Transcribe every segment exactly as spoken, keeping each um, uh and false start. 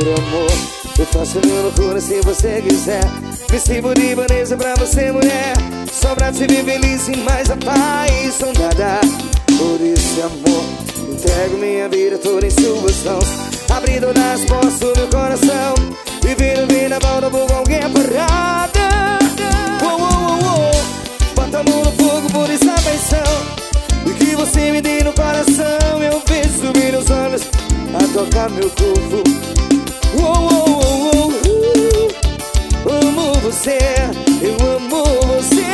amor. Eu faço minha loucura se você quiser. Me sirvo de Vanessa pra você, mulher. Só pra te ver feliz e mais apaixonada. Por esse amor, entrego minha vida toda em suas mãos. Abri todas as portas do meu coração. Vivendo vida volta por qualquer parada. Oh, oh, oh, oh. Bota a mão no fogo por essa paixão. E que você me dê no coração. Eu vejo subir nos olhos a tocar meu corpo. Oh, oh, oh, oh, oh. Amo você, eu amo você.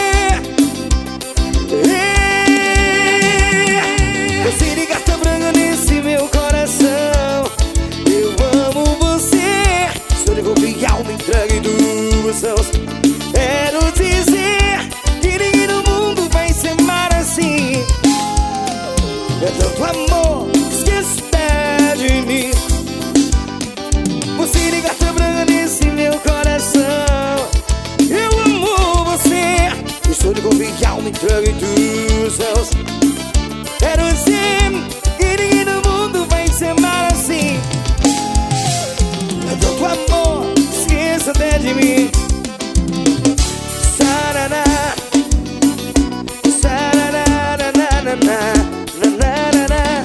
Você de carta branca nesse meu coração. Eu amo você. Sou de corpo e alma entregue em duas mãos. Quero dizer que ninguém no mundo vai se amar assim. É tanto amor, esqueça de mim. Você de carta branca nesse meu coração. Eu amo você. Estou de corpo e alma entregue em duas mãos. Quero dizer que ninguém no mundo vai se amar assim. É tanto amor, esqueça até de mim. Sarará, sarará, nananana, nananana,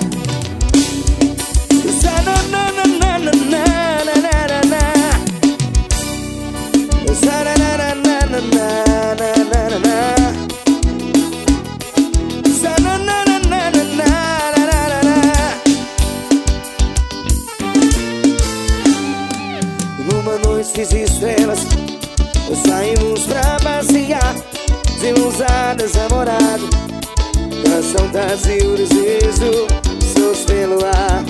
sarará, numa noite de estrelas, saímos pra passear, de mãos namorado. Coração trazia o desejo, seus pelo ar.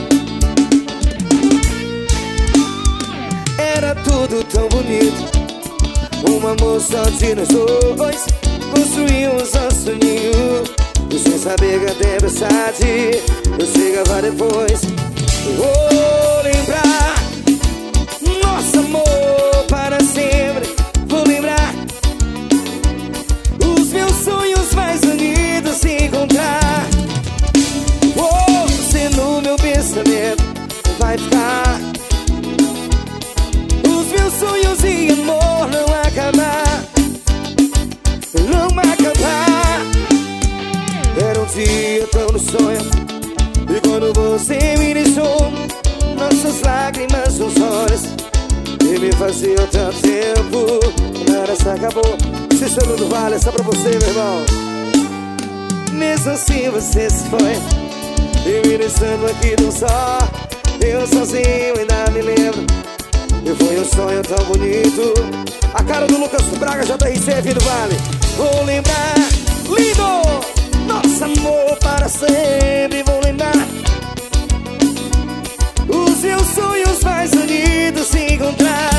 Era tudo tão bonito, um amor só de nós dois. Construímos nosso ninho, e sem saber que a tempestade eu chegava depois. Eu vou lembrar nosso amor para sempre. Vou lembrar os meus sonhos mais unidos se encontrar. Oh, você no meu pensamento vai ficar. Os meus sonhos e amor não acabar, não acabar. Era um dia tão no sonho, e quando você me deixou, nossas lágrimas nos olhos, e me fazia tanto tempo. Nada se acabou. Cícero do Vale, essa pra você, meu irmão. Mesmo assim você se foi, e me deixando aqui tão só. Eu sozinho ainda me lembro, e foi um sonho tão bonito. A cara do Lucas Braga, J R C, Filho do Vale. Vou lembrar, lindo, nosso amor para sempre. Vou lembrar os meus sonhos mais unidos se encontrar.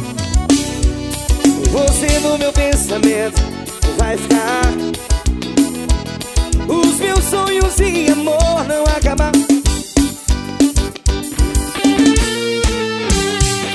Você no meu pensamento vai ficar. Os meus sonhos e amor